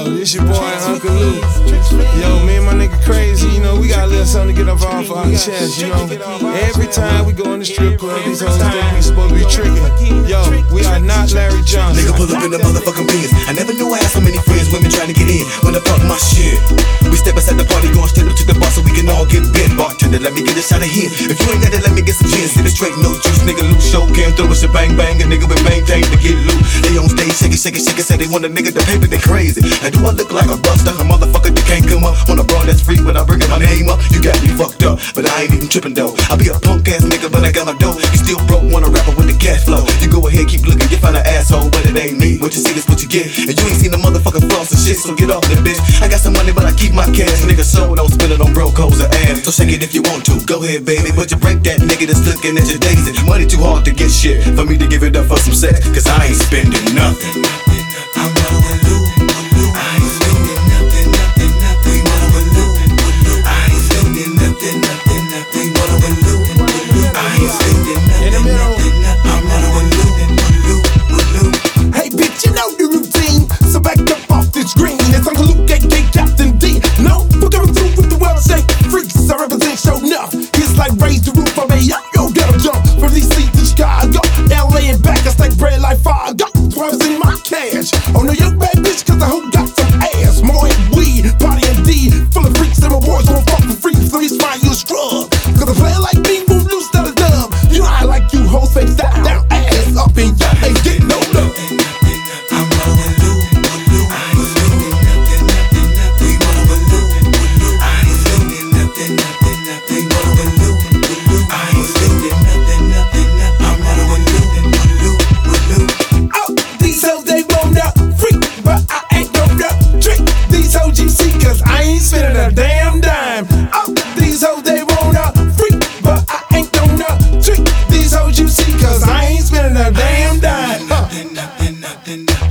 This your boy Uncle Lou. Yo, me and my nigga Crazy, you know, we got a little something to get off our chest, you know. Every time we go in the strip club, these hoes think we supposed to be tricking. Yo, we are not Larry Johnson. Nigga pull up in the motherfucking Benz. I never knew I had so many friends, women trying to get in. When I talk my shit, we step inside the party, going straight up to the bar so we can all get bent. Bartender, let me get a shot of hit. If you ain't got it, let me get some gin. Sit it straight, no juice, nigga. Luke show cam throw us a bang bang. A nigga with maintain to get loot. They on stage shaking, shaking, shaking. Say they want a nigga to pay, but they crazy. Now do I look like a buster? A motherfucker that can't come up on a broad that's free when I bring my name up. You got me fucked up, but I ain't even tripping though. I be a punk ass nigga, but I got my dough. You still broke, want a rapper with the cash flow. You go ahead, keep looking, you find an asshole, but it ain't me. What you see, that's what you get. And you ain't seen the motherfucking floss and shit, so get off that bitch. I got some money, but I keep my cash. Nigga, so don't spend it on broke hoes or ass. So shake it if you want to. Go ahead, baby, but you break that nigga that's looking at your daisy. Money too hard to get shit for me to give it up for some sex, cause I ain't spending nothing. I'm rolling with Lou. I ain't spending nothing, nothing, nothing. Rolling with Lou. I ain't spending nothing, nothing, nothing. Rolling with Lou. I ain't spending nothing, nothing, nothing. I'm rolling with Lou. Hey bitch, you know the routine, so back up off the screen. It's Uncle Luke, aka Captain D. No, we're coming through with the world shake. Freaks, I represent show enough. It's like raise the roof of a yo, gotta jump from DC to Chicago, LA and back. I stack bread like fire. Got drugs in my cash. Oh no, you bad bitch, cause I hope got some ass. More and weed, party and D, full of freaks and my boys won't fuck for free. So he's fine, you a scrub. Cause a player like me won't lose that a dub. You know I like you hoes face down, ass up in your ain't getting no love. I'm rolling with Lou. I ain't spending nothing, nothing, nothing. Rolling with Lou. I ain't spending nothing, nothing, nothing. Rolling with Lou. I ain't spending nothing, nothing, nothing. I'm rolling with Lou. Oh, these hoes they wanna freak, but I ain't gonna trick. These hoes you see, cause I ain't spending a damn dime. Oh, these hoes they wanna freak, but I ain't gonna trick. These hoes you see, cause I ain't spending a damn dime. Nothing, nothing, nothing.